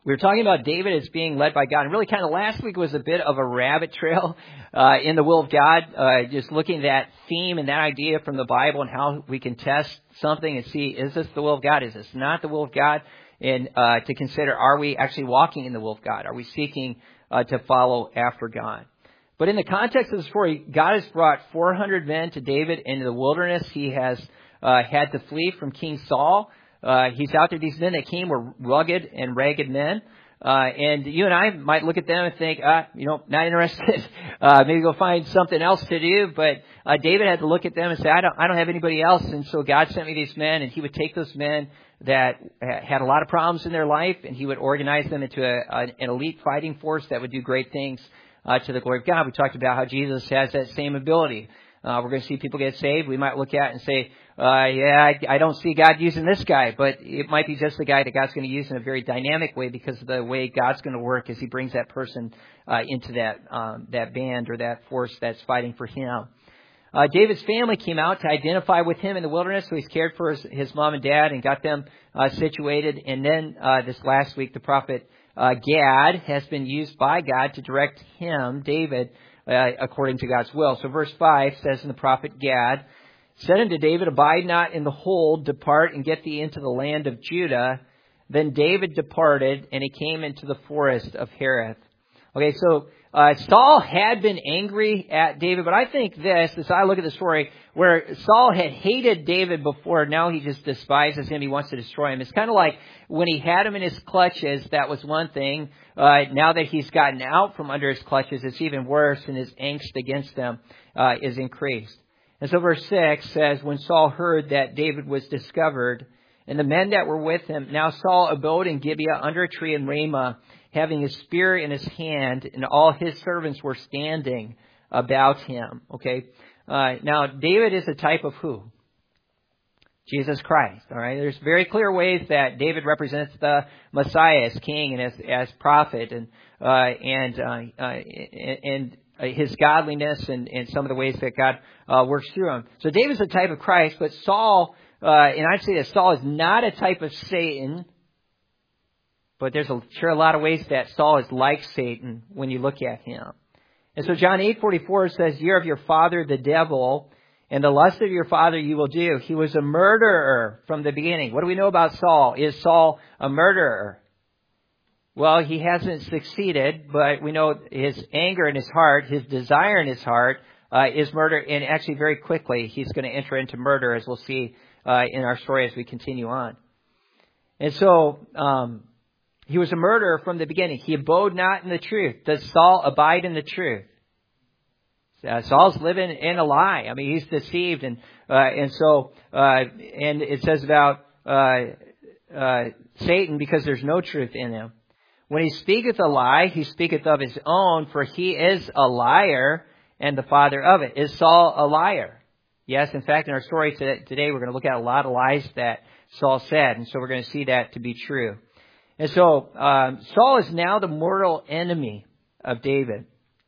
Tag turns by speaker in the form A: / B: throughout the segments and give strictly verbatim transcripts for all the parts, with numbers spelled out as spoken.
A: We were talking about David as being led by God. And really kind of last week was a bit of a rabbit trail uh, in the will of God, uh, just looking at that theme and that idea from the Bible and how we can test something and see, is this the will of God? Is this not the will of God? And uh, to consider, are we actually walking in the will of God? Are we seeking uh, to follow after God? But in the context of the story, God has brought four hundred men to David into the wilderness. He has uh, had to flee from King Saul. Uh, he's out there. These men that came were rugged and ragged men. Uh, and you and I might look at them and think, ah, you know, not interested. uh, maybe go find something else to do. But uh, David had to look at them and say, I don't, I don't have anybody else. And so God sent me these men, and he would take those men that had a lot of problems in their life, and he would organize them into a, a, an elite fighting force that would do great things uh, to the glory of God. We talked about how Jesus has that same ability. Uh, we're going to see people get saved. We might look at and say, uh, yeah, I, I don't see God using this guy, but it might be just the guy that God's going to use in a very dynamic way because of the way God's going to work as he brings that person uh, into that um, that band or that force that's fighting for him. Uh, David's family came out to identify with him in the wilderness, so he's cared for his, his mom and dad and got them uh, situated. And then uh, this last week, the prophet uh, Gad has been used by God to direct him, David, uh, according to God's will. So verse five says, in the prophet Gad, said unto David, abide not in the hold, depart and get thee into the land of Judah. Then David departed, and he came into the forest of Hereth. Okay, so uh, Saul had been angry at David, but I think this, as I look at the story, where Saul had hated David before, now he just despises him, he wants to destroy him. It's kind of like when he had him in his clutches, that was one thing. Uh, now that he's gotten out from under his clutches, it's even worse, and his angst against them uh, is increased. And so verse six says, when Saul heard that David was discovered, and the men that were with him, now Saul abode in Gibeah under a tree in Ramah, having his spear in his hand, and all his servants were standing about him. Okay. Uh, now, David is a type of who? Jesus Christ. All right. There's very clear ways that David represents the Messiah as king and as, as prophet, and uh, and uh, uh, and his godliness, and, and some of the ways that God uh, works through him. So David's a type of Christ, but Saul, uh, and I'd say that Saul is not a type of Satan. But there's a, sure a lot of ways that Saul is like Satan when you look at him. And so John eight forty-four says, you're of your father the devil, and the lust of your father you will do. He was a murderer from the beginning. What do we know about Saul? Is Saul a murderer? Well, he hasn't succeeded, but we know his anger in his heart, his desire in his heart uh, is murder. And actually very quickly he's going to enter into murder, as we'll see uh, in our story as we continue on. And so um he was a murderer from the beginning. He abode not in the truth. Does Saul abide in the truth? Uh, Saul's living in a lie. I mean, he's deceived, and uh, and so uh, and it says about uh, uh, Satan, because there's no truth in him. When he speaketh a lie, he speaketh of his own, for he is a liar and the father of it. Is Saul a liar? Yes. In fact, in our story today, we're going to look at a lot of lies that Saul said, and so we're going to see that to be true. And so um, Saul is now the mortal enemy of David.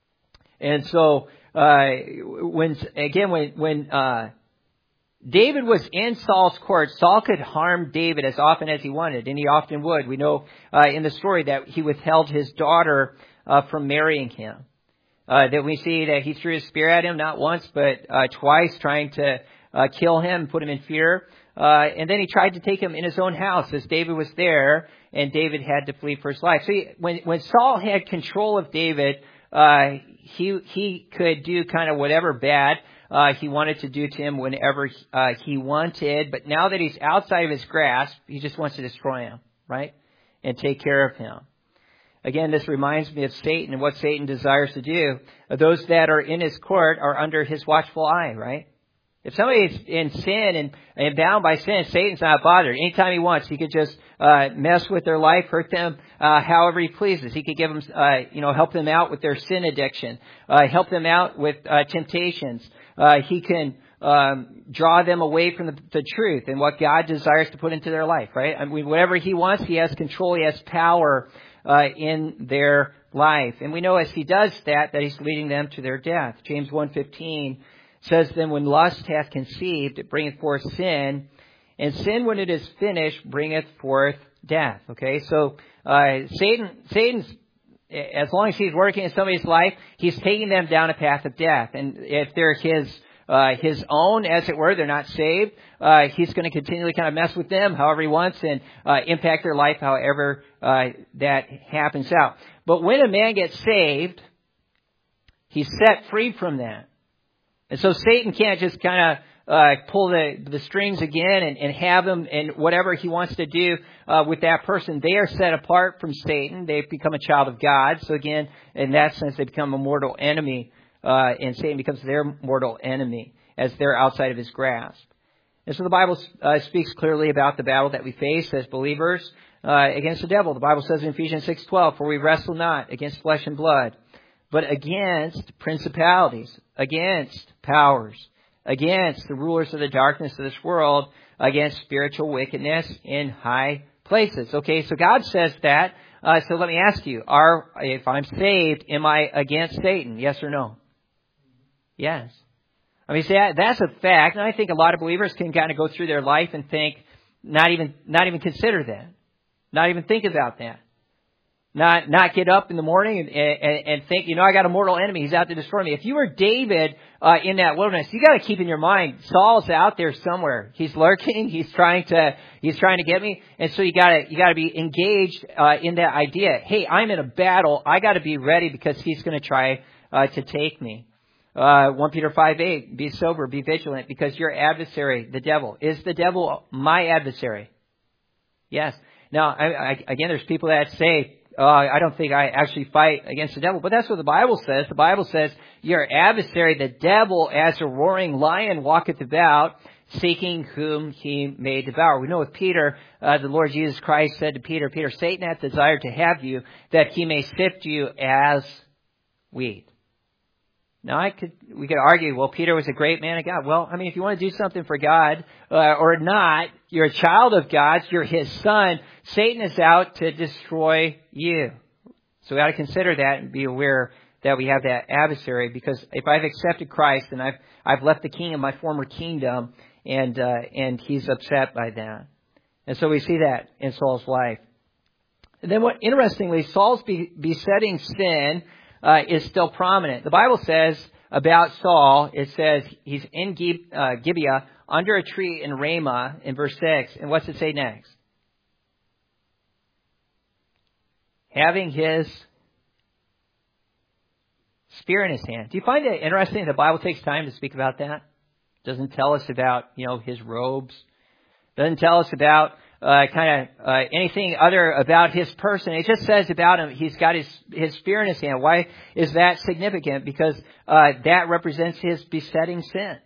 A: And so uh, when again when when uh, David was in Saul's court, Saul could harm David as often as he wanted, and he often would. We know uh, in the story that he withheld his daughter uh, from marrying him. Uh, that we see that he threw his spear at him, not once but uh, twice, trying to uh, kill him, put him in fear. Uh, and then he tried to take him in his own house as David was there, and David had to flee for his life. So he, when, when Saul had control of David, uh, he, he could do kind of whatever bad, uh, he wanted to do to him whenever, uh, he wanted. But now that he's outside of his grasp, he just wants to destroy him, right? And take care of him. Again, this reminds me of Satan and what Satan desires to do. Those that are in his court are under his watchful eye, right? If somebody's in sin and, and bound by sin, Satan's not bothered. Anytime he wants, he could just uh, mess with their life, hurt them uh, however he pleases. He could give them, uh, you know, help them out with their sin addiction, uh, help them out with uh, temptations. Uh, he can um, draw them away from the, the truth and what God desires to put into their life, right? I mean, whatever he wants, he has control, he has power uh, in their life. And we know as he does that, that he's leading them to their death. James one fifteen says, then when lust hath conceived, it bringeth forth sin, and sin, when it is finished, bringeth forth death. Okay, so Uh, Satan, Satan's, as long as he's working in somebody's life, he's taking them down a path of death. And if they're his, uh, his own, as it were, they're not saved, uh, he's going to continually kind of mess with them however he wants and, uh, impact their life however, uh, that happens out. But when a man gets saved, he's set free from that. And so Satan can't just kind of uh, pull the, the strings again and, and have him and whatever he wants to do uh, with that person. They are set apart from Satan. They've become a child of God. So again, in that sense, they become a mortal enemy, uh, and Satan becomes their mortal enemy as they're outside of his grasp. And so the Bible uh, speaks clearly about the battle that we face as believers uh, against the devil. The Bible says in Ephesians six twelve, "For we wrestle not against flesh and blood, but against principalities, against powers, against the rulers of the darkness of this world, against spiritual wickedness in high places." Okay, so God says that. Uh, so let me ask you, are, if I'm saved, am I against Satan? Yes or no? Yes. I mean, see, that, that's a fact. And I think a lot of believers can kind of go through their life and think, not even, not even consider that. Not even think about that. Not not get up in the morning and, and, and think, you know, I got a mortal enemy. He's out to destroy me. If you were David uh, in that wilderness, you got to keep in your mind, Saul's out there somewhere. He's lurking. He's trying to he's trying to get me. And so you got to you got to be engaged uh, in that idea. Hey, I'm in a battle. I got to be ready because he's going to try uh, to take me. Uh, First Peter five eight, be sober, be vigilant, because your adversary, the devil, is the devil my adversary? Yes. Now, I, I, again, there's people that say, Uh, I don't think I actually fight against the devil. But that's what the Bible says. The Bible says, your adversary, the devil, as a roaring lion, walketh about, seeking whom he may devour. We know with Peter, uh, the Lord Jesus Christ said to Peter, Peter, Satan hath desired to have you, that he may sift you as wheat. Now, I could, we could argue, well, Peter was a great man of God. Well, I mean, if you want to do something for God, uh, or not, you're a child of God, you're his son. Satan is out to destroy you. So we ought to consider that and be aware that we have that adversary, because if I've accepted Christ and I've, I've left the kingdom, my former kingdom, and, uh, and he's upset by that. And so we see that in Saul's life. And then what, interestingly, Saul's be, besetting sin Uh, is still prominent. The Bible says about Saul, it says he's in Gib- uh, Gibeah under a tree in Ramah in verse six. And what's it say next? Having his spear in his hand. Do you find it interesting that the Bible takes time to speak about that? Doesn't tell us about, you know, his robes. Doesn't tell us about Uh, kind of uh, anything other about his person. It just says about him, he's got his, his spear in his hand. Why is that significant? Because uh, that represents his besetting sin.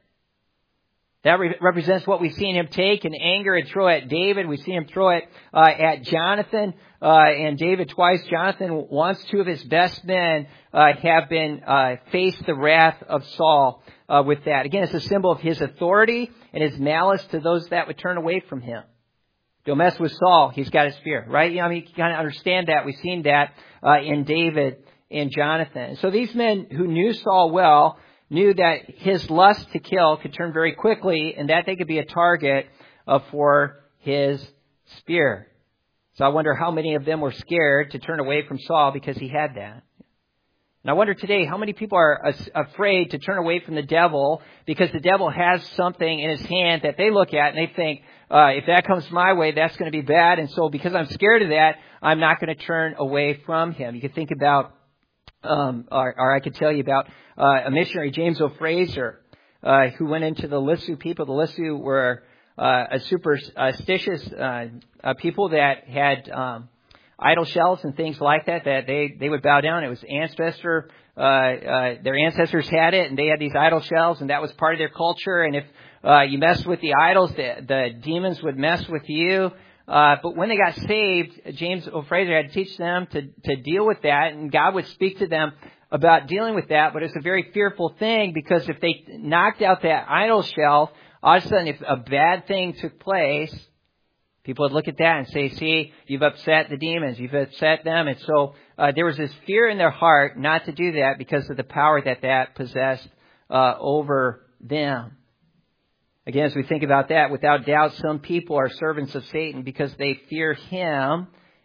A: That re- represents what we've seen him take in anger and throw at David. We've seen him throw it uh, at Jonathan uh, and David twice. Jonathan, once two of his best men uh, have been uh, faced the wrath of Saul uh, with that. Again, it's a symbol of his authority and his malice to those that would turn away from him. Don't mess with Saul. He's got his spear, right? You know, I mean, you kind of understand that. We've seen that uh, in David and Jonathan. So these men who knew Saul well knew that his lust to kill could turn very quickly, and that they could be a target uh, for his spear. So I wonder how many of them were scared to turn away from Saul because he had that. And I wonder today how many people are afraid to turn away from the devil because the devil has something in his hand that they look at and they think, uh, if that comes my way, that's going to be bad. And so because I'm scared of that, I'm not going to turn away from him. You could think about, um, or, or I could tell you about uh, a missionary, James O. Fraser, uh, who went into the Lisu people. The Lisu were uh, a superstitious uh, uh, people that had um idol shells and things like that, that they, they would bow down. It was ancestor, uh, uh, their ancestors had it, and they had these idol shells, and that was part of their culture. And if, uh, you messed with the idols, the, the demons would mess with you. Uh, but when they got saved, James O. Fraser had to teach them to, to deal with that, and God would speak to them about dealing with that. But it's a very fearful thing, because if they knocked out that idol shell, all of a sudden, if a bad thing took place, people would look at that and say, see, you've upset the demons, you've upset them. And so uh, there was this fear in their heart not to do that because of the power that that possessed uh, over them. Again, as we think about that, without doubt, some people are servants of Satan because they fear him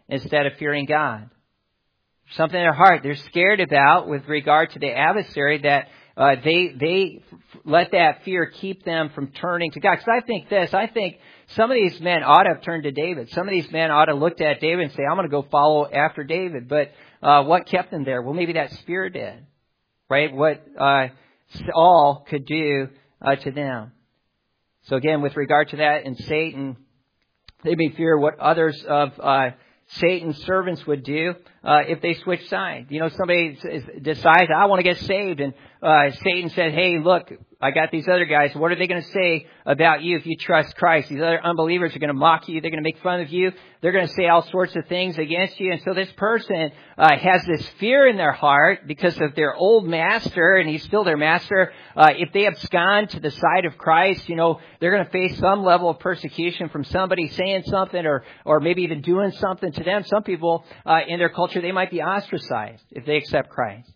A: instead of fearing God. Something in their heart they're scared about with regard to the adversary that uh, they they let that fear keep them from turning to God. Because I think this, I think some of these men ought to have turned to David. Some of these men ought to have looked at David and say, I'm going to go follow after David. But uh, what kept them there? Well, maybe that spear did, right? What uh, Saul could do uh, to them. So again, with regard to that, and Satan, they may fear what others of uh, Satan's servants would do uh, if they switch sides. You know, somebody decides, I want to get saved, and uh, Satan said, hey, look, I got these other guys. What are they going to say about you if you trust Christ? These other unbelievers are going to mock you. They're going to make fun of you. They're going to say all sorts of things against you. And so this person uh, has this fear in their heart because of their old master, and he's still their master. Uh, if they abscond to the side of Christ, you know, they're going to face some level of persecution from somebody saying something or, or maybe even doing something to them. Some people uh, in their culture, they might be ostracized if they accept Christ.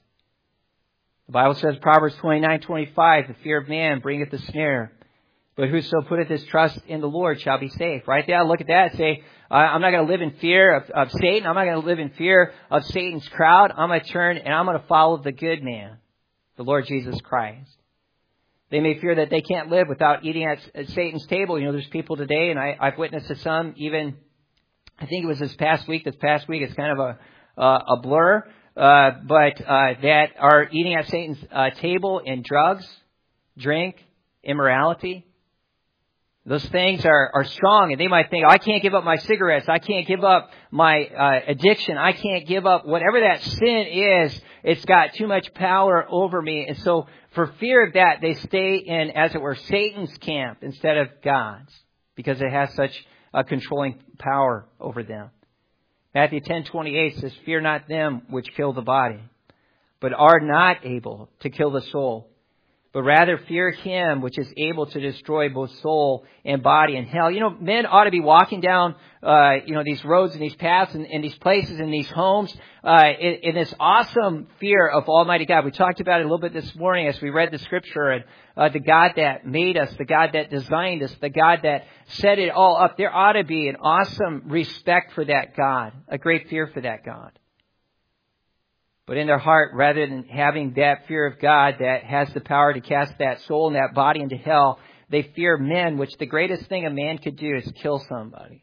A: The Bible says, Proverbs twenty-nine twenty-five, the fear of man bringeth a snare, but whoso putteth his trust in the Lord shall be safe. Right there, I look at that and say, I'm not going to live in fear of, of Satan. I'm not going to live in fear of Satan's crowd. I'm going to turn and I'm going to follow the good man, the Lord Jesus Christ. They may fear that they can't live without eating at, at Satan's table. You know, there's people today, and I, I've witnessed to some even, I think it was this past week. This past week, it's kind of a, uh, a blur. Uh, but uh, that are eating at Satan's uh, table in drugs, drink, immorality. Those things are, are strong, and they might think, I can't give up my cigarettes. I can't give up my uh, addiction. I can't give up whatever that sin is. It's got too much power over me. And so for fear of that, they stay in, as it were, Satan's camp instead of God's, because it has such a controlling power over them. Matthew ten twenty-eight says, fear not them which kill the body, but are not able to kill the soul, but rather fear him which is able to destroy both soul and body in hell. You know, men ought to be walking down, uh, you know, these roads and these paths and, and these places and these homes, uh, in, in this awesome fear of Almighty God. We talked about it a little bit this morning as we read the scripture, and uh, the God that made us, the God that designed us, the God that set it all up. There ought to be an awesome respect for that God, a great fear for that God. But in their heart, rather than having that fear of God that has the power to cast that soul and that body into hell, they fear men, which the greatest thing a man could do is kill somebody.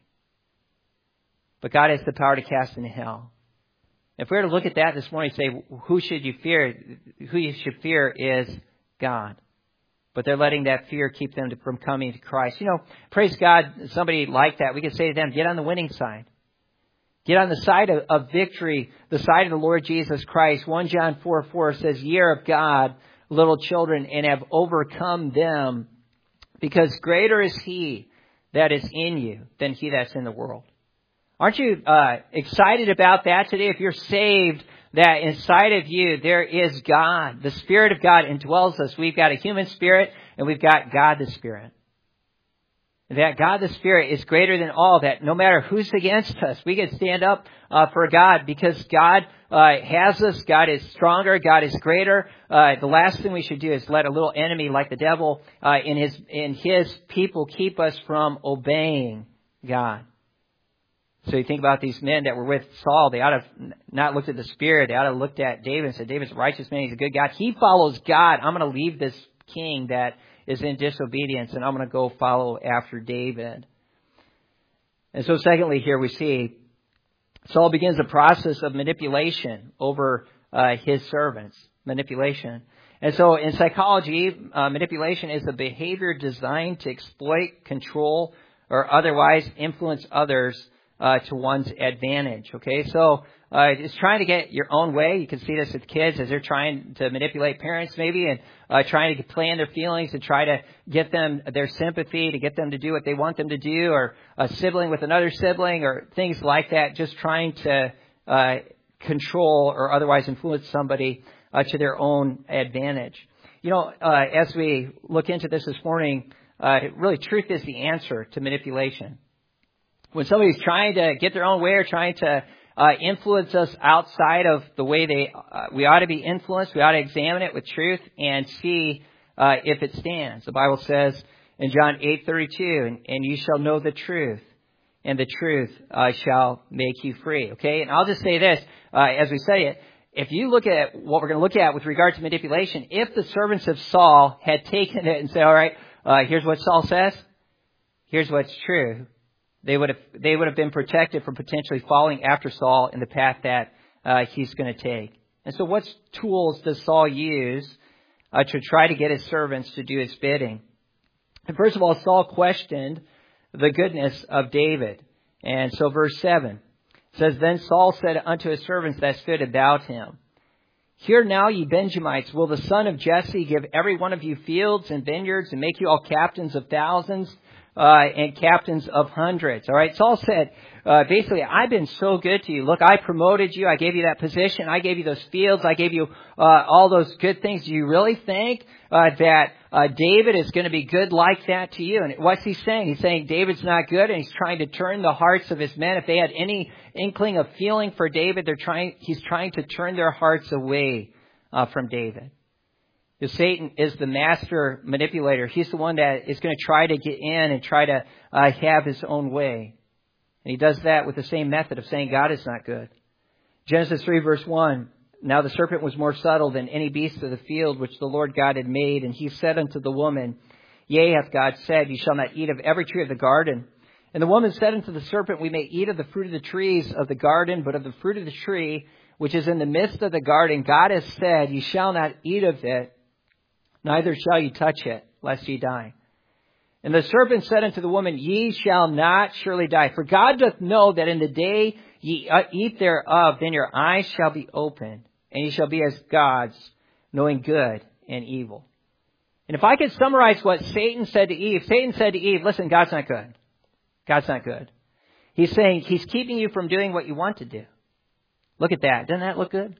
A: But God has the power to cast into hell. If we were to look at that this morning and say, who should you fear? Who you should fear is God. But they're letting that fear keep them from coming to Christ. You know, praise God, somebody like that, we could say to them, get on the winning side. Get on the side of, of victory, the side of the Lord Jesus Christ. First John four four says, ye are of God, little children, and have overcome them, because greater is he that is in you than he that's in the world. Aren't you uh, excited about that today? If you're saved, that inside of you there is God. The Spirit of God indwells us. We've got a human spirit, and we've got God the Spirit. That God the Spirit is greater than all, that no matter who's against us, we can stand up uh, for God, because God uh, has us. God is stronger. God is greater. Uh, the last thing we should do is let a little enemy like the devil uh, in his in his people keep us from obeying God. So you think about these men that were with Saul. They ought to have not looked at the Spirit. They ought to have looked at David and said, David's a righteous man. He's a good God. He follows God. I'm going to leave this king that is in disobedience, and I'm going to go follow after David. And so secondly, here we see Saul begins a process of manipulation over uh, his servants. Manipulation. And so in psychology, uh, manipulation is a behavior designed to exploit, control, or otherwise influence others uh, to one's advantage. Okay, so uh, it's trying to get your own way. You can see this with kids as they're trying to manipulate parents maybe, and uh, trying to play in their feelings and try to get them their sympathy, to get them to do what they want them to do, or a sibling with another sibling, or things like that, just trying to uh, control or otherwise influence somebody uh, to their own advantage. You know, uh, as we look into this this morning, uh, really truth is the answer to manipulation. When somebody's trying to get their own way or trying to uh, influence us outside of the way they, uh, we ought to be influenced. We ought to examine it with truth and see uh, if it stands. The Bible says in John eight thirty-two, and, and you shall know the truth, and the truth uh, shall make you free. Okay, and I'll just say this uh, as we say it. If you look at what we're going to look at with regard to manipulation, if the servants of Saul had taken it and said, all right, uh, here's what Saul says, here's what's true, they would have they would have been protected from potentially following after Saul in the path that uh, he's going to take. And so what tools does Saul use uh, to try to get his servants to do his bidding? And first of all, Saul questioned the goodness of David. And so verse seven says, Then Saul said unto his servants that stood about him, Hear now, ye Benjamites, will the son of Jesse give every one of you fields and vineyards and make you all captains of thousands uh, and captains of hundreds? All right, Saul said, uh, basically, I've been so good to you. Look, I promoted you. I gave you that position. I gave you those fields. I gave you uh, all those good things. Do you really think uh, that uh, David is going to be good like that to you? And what's he saying? He's saying David's not good, and he's trying to turn the hearts of his men. If they had any inkling of feeling for David, they're trying. He's trying to turn their hearts away uh, from David. Because Satan is the master manipulator. He's the one that is going to try to get in and try to uh, have his own way. And he does that with the same method of saying God is not good. Genesis three verse one, Now the serpent was more subtle than any beast of the field which the Lord God had made. And he said unto the woman, Yea, hath God said, Ye shall not eat of every tree of the garden. And the woman said unto the serpent, We may eat of the fruit of the trees of the garden, but of the fruit of the tree which is in the midst of the garden, God has said, Ye shall not eat of it, neither shall ye touch it, lest ye die. And the serpent said unto the woman, Ye shall not surely die. For God doth know that in the day ye eat thereof, then your eyes shall be opened, and ye shall be as gods, knowing good and evil. And if I could summarize what Satan said to Eve, Satan said to Eve, listen, God's not good. God's not good. He's saying he's keeping you from doing what you want to do. Look at that. Doesn't that look good?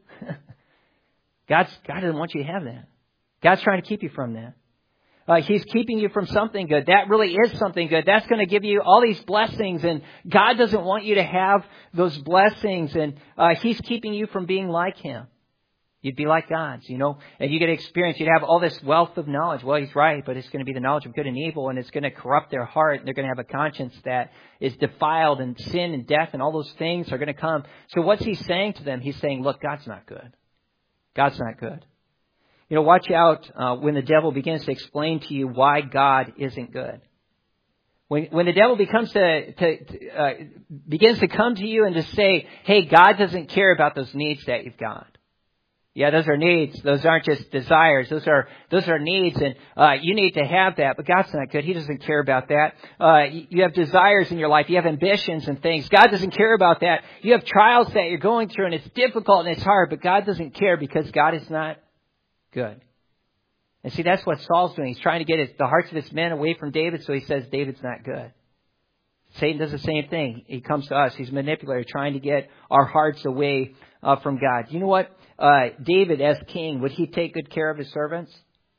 A: God's, God doesn't want you to have that. God's trying to keep you from that. Uh, he's keeping you from something good. That really is something good. That's going to give you all these blessings, and God doesn't want you to have those blessings, and uh, He's keeping you from being like Him. You'd be like gods, you know, and you get experience. You'd have all this wealth of knowledge. Well, He's right, but it's going to be the knowledge of good and evil, and it's going to corrupt their heart, and they're going to have a conscience that is defiled, and sin and death and all those things are going to come. So what's He saying to them? He's saying, look, God's not good. God's not good. You know, watch out uh, when the devil begins to explain to you why God isn't good. When when the devil becomes to, to, to uh, begins to come to you and to say, hey, God doesn't care about those needs that you've got. Yeah, those are needs. Those aren't just desires. Those are those are needs, and uh, you need to have that. But God's not good. He doesn't care about that. Uh, you have desires in your life. You have ambitions and things. God doesn't care about that. You have trials that you're going through, and it's difficult and it's hard. But God doesn't care because God is not good. And see, that's what Saul's doing. He's trying to get his, the hearts of his men away from David, so he says David's not good. Satan does the same thing. He comes to us. He's a manipulator, trying to get our hearts away uh, from God. You know what? Uh, David, as king, would he take good care of his servants?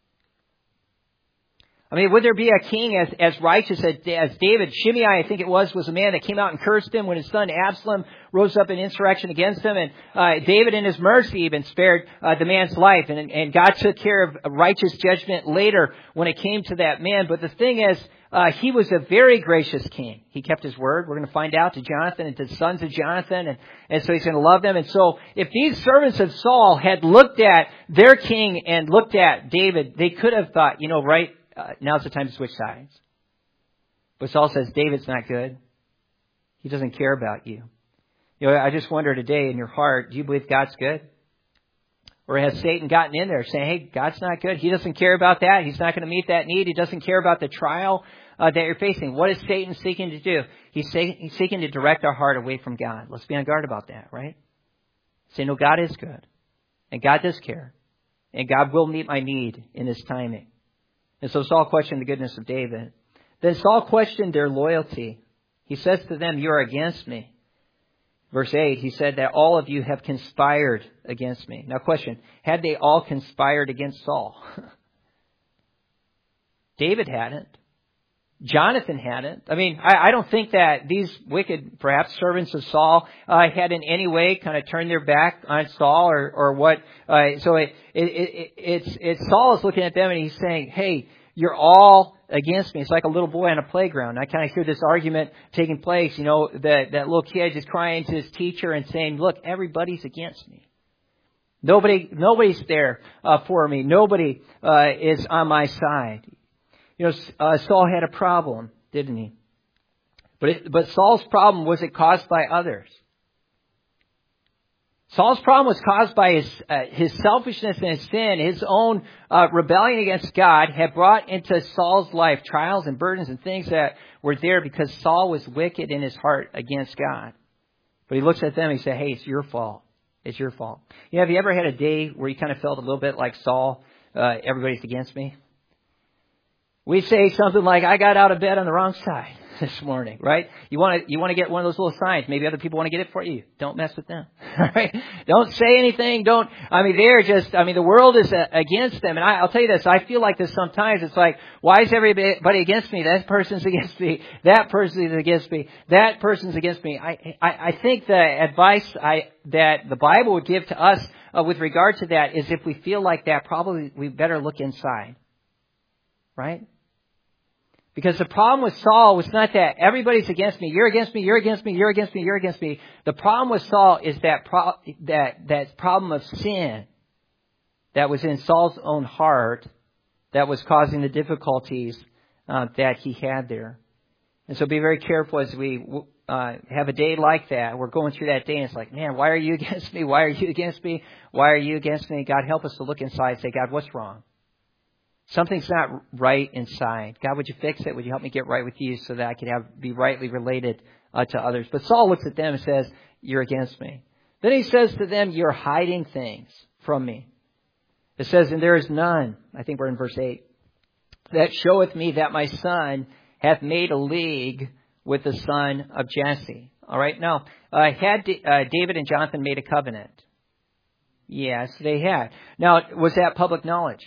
A: I mean, would there be a king as, as righteous as, as David? Shimei, I think it was, was a man that came out and cursed him when his son Absalom rose up in insurrection against him. And uh, David, in his mercy, even spared uh, the man's life. And, and God took care of righteous judgment later when it came to that man. But the thing is, uh, he was a very gracious king. He kept his word. We're going to find out to Jonathan and to the sons of Jonathan. And, and so he's going to love them. And so if these servants of Saul had looked at their king and looked at David, they could have thought, you know, right, Uh, now's the time to switch sides. But Saul says, David's not good. He doesn't care about you. You know, I just wonder today in your heart, do you believe God's good? Or has Satan gotten in there saying, hey, God's not good. He doesn't care about that. He's not going to meet that need. He doesn't care about the trial uh, that you're facing. What is Satan seeking to do? He's, say, he's seeking to direct our heart away from God. Let's be on guard about that, right? Say, no, God is good. And God does care. And God will meet my need in His timing. And so Saul questioned the goodness of David. Then Saul questioned their loyalty. He says to them, you are against me. Verse eight, he said that all of you have conspired against me. Now question, had they all conspired against Saul? David hadn't. Jonathan hadn't. I mean, I, I don't think that these wicked, perhaps servants of Saul, uh, had in any way kind of turned their back on Saul or, or what. Uh, so it, it, it, it's, it's Saul is looking at them and he's saying, hey, you're all against me. It's like a little boy on a playground. I kind of hear this argument taking place. You know, that, that little kid just crying to his teacher and saying, look, everybody's against me. Nobody, nobody's there uh, for me. Nobody uh, is on my side. You know, uh, Saul had a problem, didn't he? But it, but Saul's problem was it caused by others. Saul's problem was caused by his uh, his selfishness and his sin. His own uh, rebellion against God had brought into Saul's life trials and burdens and things that were there because Saul was wicked in his heart against God. But he looks at them and he says, hey, it's your fault. It's your fault. You know, have you ever had a day where you kind of felt a little bit like Saul, uh, everybody's against me? We say something like, I got out of bed on the wrong side this morning, right? You want to you want to get one of those little signs. Maybe other people want to get it for you. Don't mess with them, right? Don't say anything. Don't. I mean, they're just. I mean, the world is uh, against them. And I, I'll tell you this. I feel like this sometimes. It's like, why is everybody against me? That person's against me. That person is against me. That person's against me. I I, I think the advice I that the Bible would give to us uh, with regard to that is if we feel like that, probably we better look inside, right? Because the problem with Saul was not that everybody's against me, you're against me, you're against me, you're against me, you're against me. The problem with Saul is that pro- that that problem of sin that was in Saul's own heart that was causing the difficulties uh, that he had there. And so be very careful as we uh, have a day like that. We're going through that day and it's like, man, why are you against me? Why are you against me? Why are you against me? God, help us to look inside and say, God, what's wrong? Something's not right inside. God, would you fix it? Would you help me get right with you so that I could have be rightly related uh, to others? But Saul looks at them and says, you're against me. Then he says to them, you're hiding things from me. It says, and there is none, I think we're in verse eight, that showeth me that my son hath made a league with the son of Jesse. All right. Now, uh, had D- uh, David and Jonathan made a covenant? Yes, they had. Now, was that public knowledge?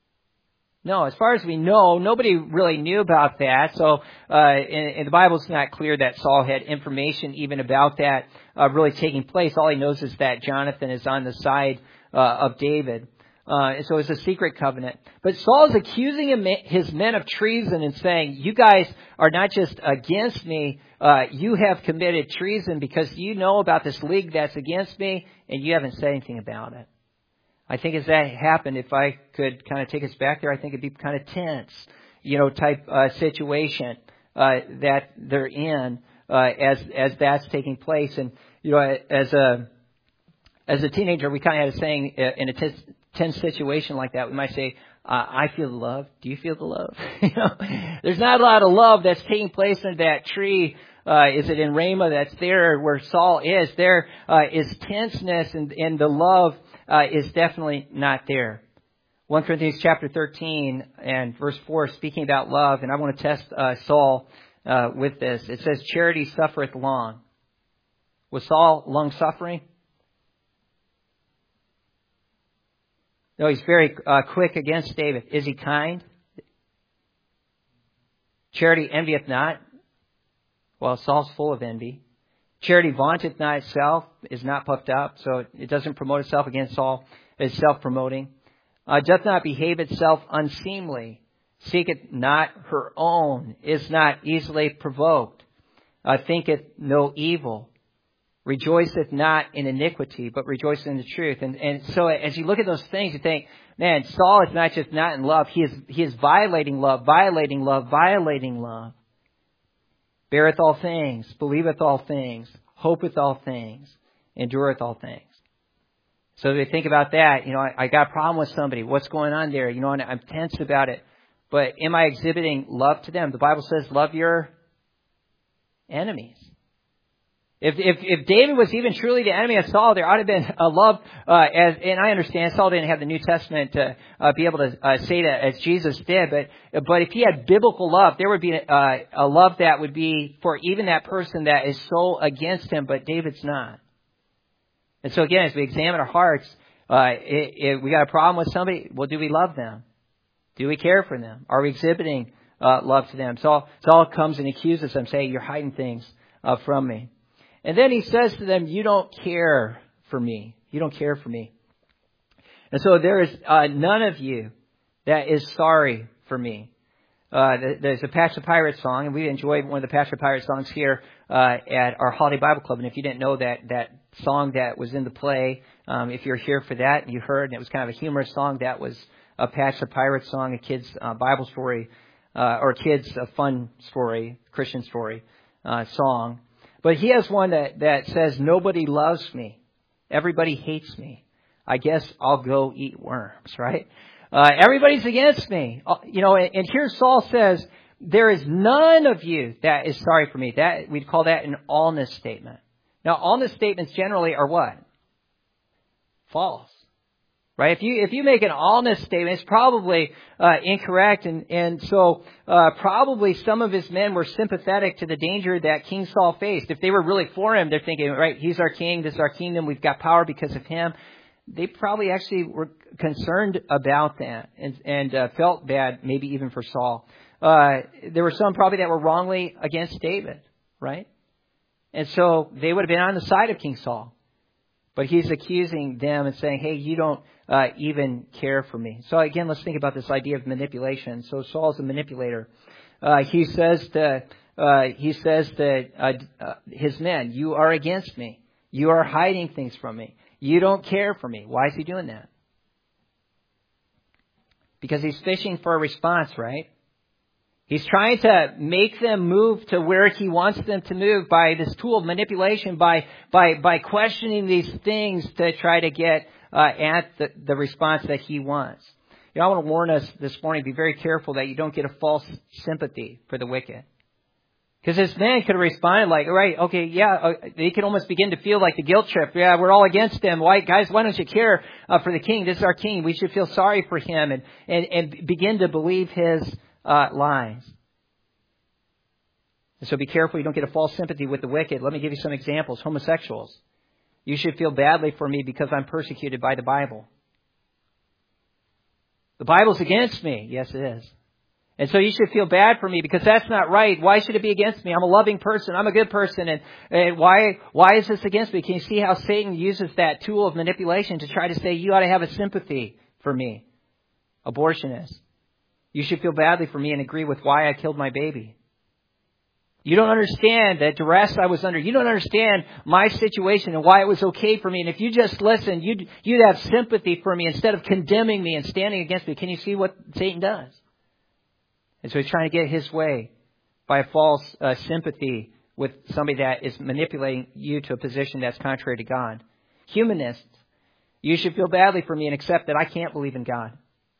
A: No, as far as we know, nobody really knew about that. So, uh, in, in the Bible, it's not clear that Saul had information even about that uh, really taking place. All he knows is that Jonathan is on the side uh, of David. Uh, so it's a secret covenant. But Saul is accusing him, his men of treason and saying, you guys are not just against me, uh, you have committed treason because you know about this league that's against me and you haven't said anything about it. I think as that happened, if I could kind of take us back there, I think it'd be kind of tense, you know, type uh, situation uh, that they're in uh, as as that's taking place. And you know, as a as a teenager, we kind of had a saying uh, in a tense, tense situation like that, we might say, uh, "I feel the love. Do you feel the love?" you know, there's not a lot of love that's taking place in that tree. Uh, is it in Ramah that's there where Saul is? There uh, is tenseness and, and the love uh, is definitely not there. First Corinthians chapter thirteen and verse four, speaking about love, and I want to test uh, Saul uh, with this. It says, charity suffereth long. Was Saul long-suffering? No, he's very uh, quick against David. Is he kind? Charity envieth not. Well, Saul's full of envy. Charity vaunteth not itself, is not puffed up, so it doesn't promote itself against Saul. It's self-promoting. Uh, doth not behave itself unseemly, seeketh not her own, is not easily provoked, uh, thinketh no evil, rejoiceth not in iniquity, but rejoiceth in the truth. And, and so as you look at those things, you think, man, Saul is not just not in love, he is, he is violating love, violating love, violating love. Beareth all things, believeth all things, hopeth all things, endureth all things. So if you think about that, you know, I, I got a problem with somebody. What's going on there? You know, and I'm tense about it. But am I exhibiting love to them? The Bible says, love your enemies. If if, if David was even truly the enemy of Saul, there ought to have been a love. Uh, as and I understand Saul didn't have the New Testament to uh, be able to uh, say that as Jesus did. But but if he had biblical love, there would be uh, a love that would be for even that person that is so against him. But David's not. And so again, as we examine our hearts, uh, if we got a problem with somebody, well, do we love them? Do we care for them? Are we exhibiting uh, love to them? Saul, Saul comes and accuses them, saying, you're hiding things uh, from me. And then he says to them, you don't care for me. You don't care for me. And so there is uh, none of you that is sorry for me. Uh, there's a Patch the Pirate song, and we enjoyed one of the Patch the Pirate songs here uh, at our Holiday Bible Club. And if you didn't know that that song that was in the play, um, if you're here for that and you heard, and it was kind of a humorous song, that was a Patch the Pirate song, a kid's uh, Bible story, uh, or kids' a fun story, Christian story uh, song. But he has one that, that says, "Nobody loves me. Everybody hates me. I guess I'll go eat worms," right? Uh, everybody's against me. Uh, you know, and, and here Saul says, "There is none of you that is sorry for me." That we'd call that an allness statement. Now, allness statements generally are what? False. Right? If you if you make an allness statement, it's probably uh, incorrect, and and so uh, probably some of his men were sympathetic to the danger that King Saul faced. If they were really for him, they're thinking, right, he's our king, this is our kingdom, we've got power because of him. They probably actually were concerned about that and and uh, felt bad, maybe even for Saul. Uh, there were some probably that were wrongly against David, right? And so they would have been on the side of King Saul. But he's accusing them and saying, "Hey, you don't uh, even care for me." So again, let's think about this idea of manipulation. So Saul's a manipulator. Uh, he says to uh, he says to uh, uh, his men, "You are against me. You are hiding things from me. You don't care for me." Why is he doing that? Because he's fishing for a response, right? He's trying to make them move to where he wants them to move by this tool of manipulation, by by by questioning these things to try to get uh, at the, the response that he wants. You know, I want to warn us this morning, be very careful that you don't get a false sympathy for the wicked. Because this man could have responded like, right, okay, yeah, uh, they could almost begin to feel like the guilt trip. Yeah, we're all against him. Why, guys, why don't you care uh, for the king? This is our king. We should feel sorry for him and, and, and begin to believe his uh, lies. And so be careful you don't get a false sympathy with the wicked. Let me give you some examples. Homosexuals. You should feel badly for me because I'm persecuted by the Bible. The Bible's against me. Yes, it is. And so you should feel bad for me because that's not right. Why should it be against me? I'm a loving person. I'm a good person. And, and why why is this against me? Can you see how Satan uses that tool of manipulation to try to say you ought to have a sympathy for me? Abortionists. You should feel badly for me and agree with why I killed my baby. You don't understand the duress I was under. You don't understand my situation and why it was okay for me. And if you just listened, you'd, you'd have sympathy for me instead of condemning me and standing against me. Can you see what Satan does? And so he's trying to get his way by a false uh, sympathy with somebody that is manipulating you to a position that's contrary to God. Humanists, you should feel badly for me and accept that I can't believe in God.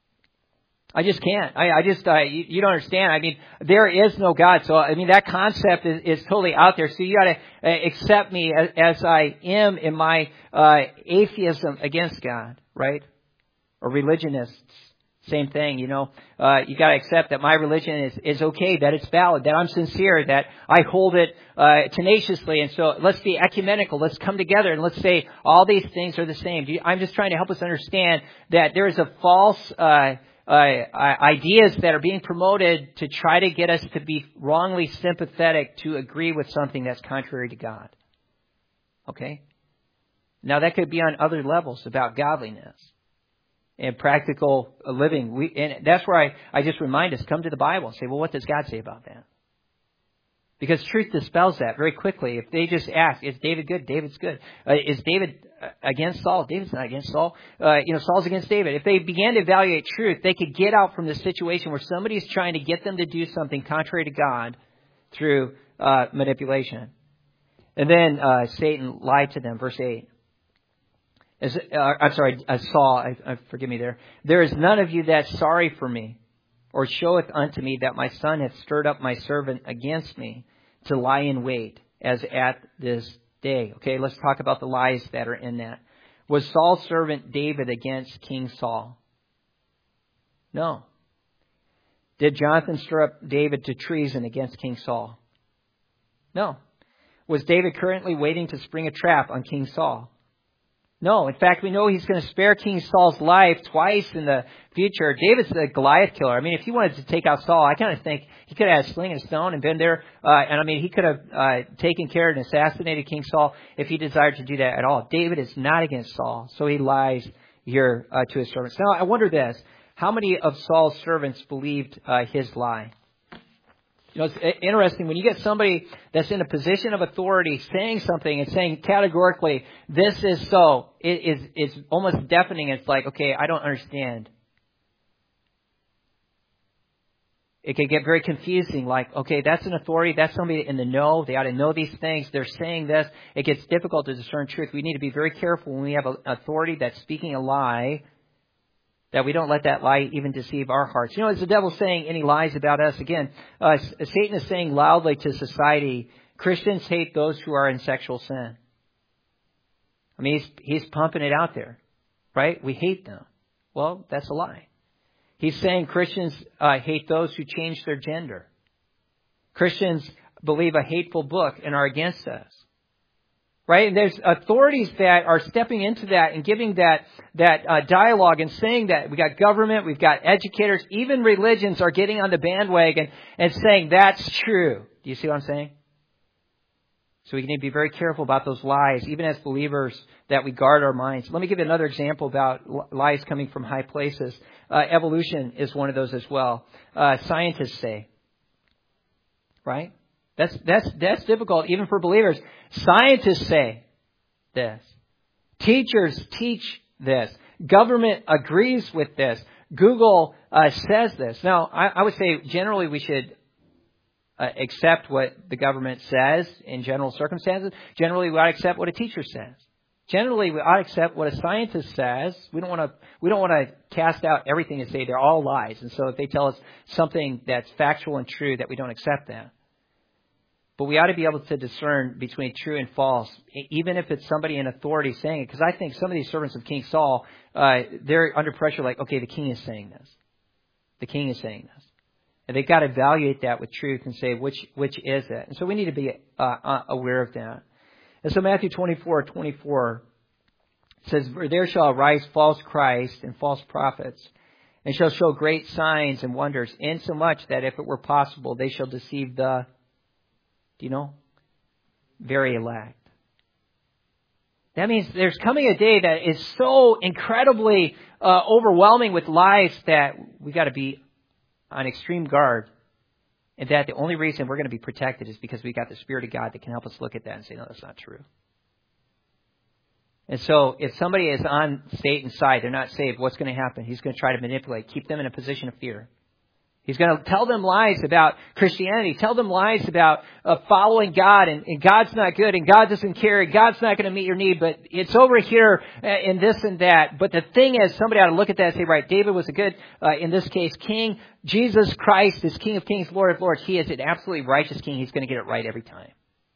A: I just can't. I, I just, uh, you, you don't understand. I mean, there is no God. So, I mean, that concept is, is totally out there. So you got to uh, accept me as, as I am in my uh, atheism against God, right? Or religionists. Same thing, you know, uh, you got to accept that my religion is, is okay, that it's valid, that I'm sincere, that I hold it uh, tenaciously. And so let's be ecumenical. Let's come together and let's say all these things are the same. I'm just trying to help us understand that there is a false uh, uh, ideas that are being promoted to try to get us to be wrongly sympathetic to agree with something that's contrary to God. Okay? Now that could be on other levels about godliness and practical living. We, and that's where I, I just remind us, come to the Bible and say, well, what does God say about that? Because truth dispels that very quickly. If they just ask, is David good? David's good. Uh, is David against Saul? David's not against Saul. Uh, you know, Saul's against David. If they began to evaluate truth, they could get out from the situation where somebody's trying to get them to do something contrary to God through uh, manipulation. And then uh, Satan lied to them. Verse eight. As, uh, I'm sorry, uh, Saul, I, I, forgive me there. There is none of you that's sorry for me, or showeth unto me that my son hath stirred up my servant against me to lie in wait, as at this day. Okay, let's talk about the lies that are in that. Was Saul's servant David against King Saul? No. Did Jonathan stir up David to treason against King Saul? No. Was David currently waiting to spring a trap on King Saul? No. In fact, we know he's going to spare King Saul's life twice in the future. David's the Goliath killer. I mean, if he wanted to take out Saul, I kind of think he could have had a sling and a stone and been there. Uh, and I mean, he could have uh, taken care and assassinated King Saul if he desired to do that at all. David is not against Saul, so he lies here uh, to his servants. Now, I wonder this. How many of Saul's servants believed uh, his lie? You know, it's interesting when you get somebody that's in a position of authority saying something and saying categorically, this is so, it is it's almost deafening. It's like, okay, I don't understand. It can get very confusing, like, okay, that's an authority, that's somebody in the know, they ought to know these things, they're saying this. It gets difficult to discern truth. We need to be very careful when we have an authority that's speaking a lie, that we don't let that lie even deceive our hearts. You know, is the devil saying any lies about us? Again, uh, Satan is saying loudly to society, Christians hate those who are in sexual sin. I mean, he's, he's pumping it out there, right? We hate them. Well, that's a lie. He's saying Christians uh, hate those who change their gender. Christians believe a hateful book and are against us. Right? And there's authorities that are stepping into that and giving that that uh, dialogue and saying that. We got government, we've got educators, even religions are getting on the bandwagon and saying that's true. Do you see what I'm saying? So we need to be very careful about those lies, even as believers, that we guard our minds. Let me give you another example about lies coming from high places. Uh, evolution is one of those as well. Uh, scientists say, right? That's that's that's difficult even for believers. Scientists say this. Teachers teach this. Government agrees with this. Google uh, says this. Now, I, I would say generally we should Uh, accept what the government says in general circumstances. Generally, we ought to accept what a teacher says. Generally, we ought to accept what a scientist says. We don't want to. We don't want to cast out everything and say they're all lies. And so, if they tell us something that's factual and true, that we don't accept that. But we ought to be able to discern between true and false, even if it's somebody in authority saying it. Because I think some of these servants of King Saul, uh, they're under pressure. Like, okay, the king is saying this. The king is saying this. And they've got to evaluate that with truth and say, which which is it? And so we need to be uh, aware of that. And so Matthew twenty-four twenty-four says, there shall arise false Christ and false prophets, and shall show great signs and wonders, insomuch that if it were possible, they shall deceive the, do you know, very elect. That means there's coming a day that is so incredibly uh, overwhelming with lies that we got to be on extreme guard, and that the only reason we're going to be protected is because we got the Spirit of God that can help us look at that and say, no, that's not true. And so if somebody is on Satan's side, they're not saved, what's going to happen? He's going to try to manipulate, keep them in a position of fear. He's going to tell them lies about Christianity, tell them lies about uh, following God, and, and God's not good, and God doesn't care, and God's not going to meet your need, but it's over here uh, in this and that. But the thing is, somebody ought to look at that and say, right, David was a good, uh, in this case, king. Jesus Christ is King of Kings, Lord of Lords. He is an absolutely righteous king. He's going to get it right every time.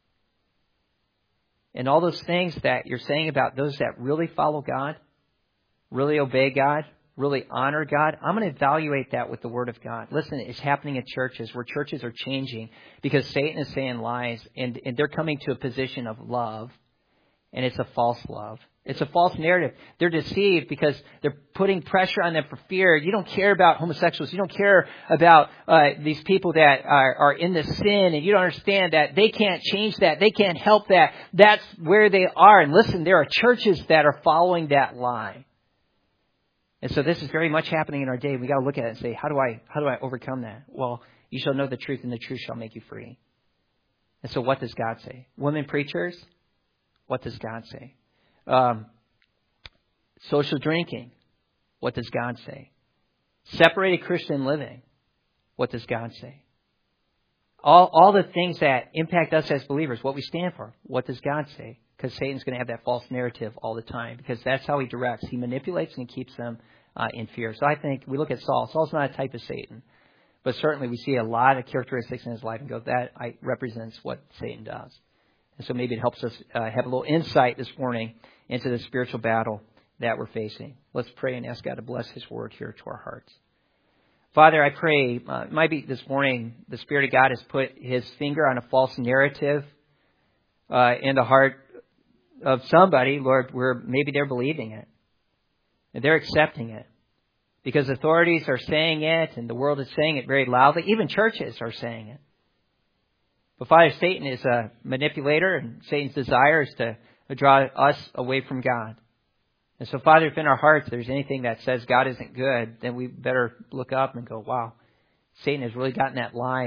A: And all those things that you're saying about those that really follow God, really obey God, really honor God, I'm going to evaluate that with the Word of God. Listen, it's happening at churches where churches are changing because Satan is saying lies, and, and they're coming to a position of love, and it's a false love. It's a false narrative. They're deceived because they're putting pressure on them for fear. You don't care about homosexuals. You don't care about uh, these people that are, are in the sin, and you don't understand that they can't change that. They can't help that. That's where they are. And listen, there are churches that are following that lie. And so this is very much happening in our day. We got to look at it and say, how do I how do I overcome that? Well, you shall know the truth, and the truth shall make you free. And so what does God say? Women preachers, what does God say? Um, social drinking, what does God say? Separated Christian living, what does God say? All all the things that impact us as believers, what we stand for, what does God say? Because Satan's going to have that false narrative all the time, because that's how he directs. He manipulates and keeps them uh, in fear. So I think we look at Saul. Saul's not a type of Satan, but certainly we see a lot of characteristics in his life and go, that I, represents what Satan does. And so maybe it helps us uh, have a little insight this morning into the spiritual battle that we're facing. Let's pray and ask God to bless His word here to our hearts. Father, I pray, uh, maybe this morning the Spirit of God has put His finger on a false narrative uh, in the heart of somebody, Lord, where maybe they're believing it and they're accepting it because authorities are saying it and the world is saying it very loudly. Even churches are saying it. But Father, Satan is a manipulator, and Satan's desire is to draw us away from God. And so, Father, if in our hearts there's anything that says God isn't good, then we better look up and go, wow, Satan has really gotten that lie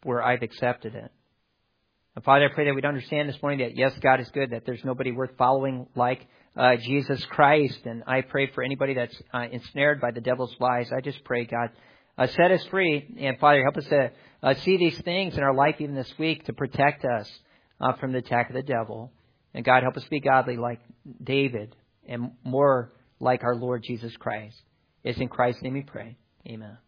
A: where I've accepted it. And Father, I pray that we'd understand this morning that, yes, God is good, that there's nobody worth following like uh, Jesus Christ. And I pray for anybody that's uh, ensnared by the devil's lies. I just pray, God, uh, set us free. And Father, help us to uh, see these things in our life even this week to protect us uh, from the attack of the devil. And God, help us be godly like David and more like our Lord Jesus Christ. It's in Christ's name we pray. Amen.